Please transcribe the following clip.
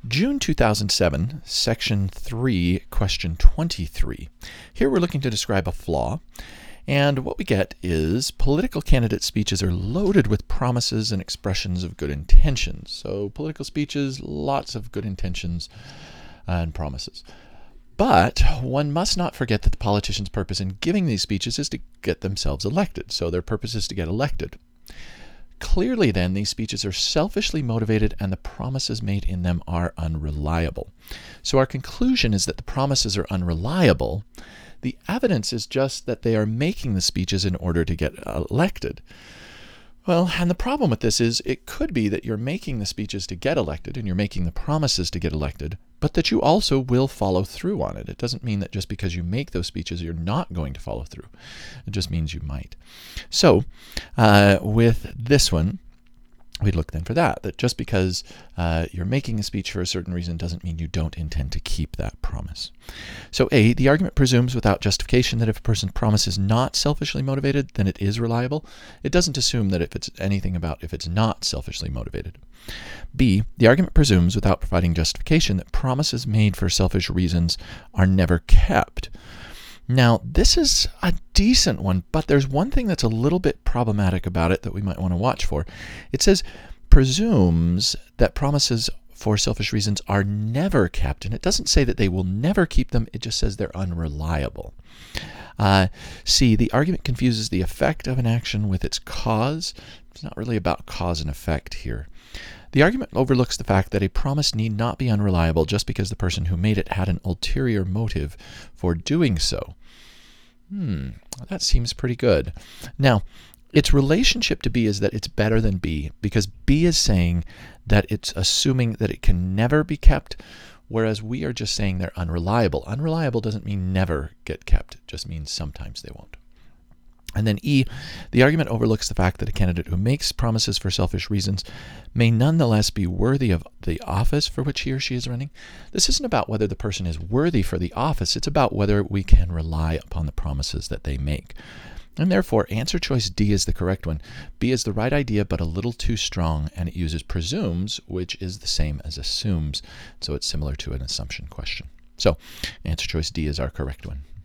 June 2007, Section 3, Question 23. Here we're looking to describe a flaw, and what we get is political candidate speeches are loaded with promises and expressions of good intentions. So political speeches, lots of good intentions and promises. But one must not forget that the politician's purpose in giving these speeches is to get themselves elected. So their purpose is to get elected. Clearly, then, these speeches are selfishly motivated and the promises made in them are unreliable. So our conclusion is that the promises are unreliable. The evidence is just that they are making the speeches in order to get elected. Well, and the problem with this is it could be that you're making the speeches to get elected and you're making the promises to get elected, but that you also will follow through on it. It doesn't mean that just because you make those speeches you're not going to follow through. It just means you might. So with this one, we'd look then for that just because you're making a speech for a certain reason doesn't mean you don't intend to keep that promise. So A, the argument presumes without justification that if a person's promise is not selfishly motivated, then it is reliable. It doesn't assume that if it's not selfishly motivated. B, the argument presumes without providing justification that promises made for selfish reasons are never kept. Now, this is a decent one, but there's one thing that's a little bit problematic about it that we might want to watch for. It says, presumes that promises for selfish reasons are never kept, and it doesn't say that they will never keep them, it just says they're unreliable. C, the argument confuses the effect of an action with its cause. It's not really about cause and effect here. The argument overlooks the fact that a promise need not be unreliable just because the person who made it had an ulterior motive for doing so. That seems pretty good. Now, its relationship to B is that it's better than B because B is saying that it's assuming that it can never be kept, whereas we are just saying they're unreliable. Unreliable doesn't mean never get kept. It just means sometimes they won't. And then E, the argument overlooks the fact that a candidate who makes promises for selfish reasons may nonetheless be worthy of the office for which he or she is running. This isn't about whether the person is worthy for the office, it's about whether we can rely upon the promises that they make. And therefore, answer choice D is the correct one. B is the right idea, but a little too strong, and it uses presumes, which is the same as assumes. So it's similar to an assumption question. So answer choice D is our correct one.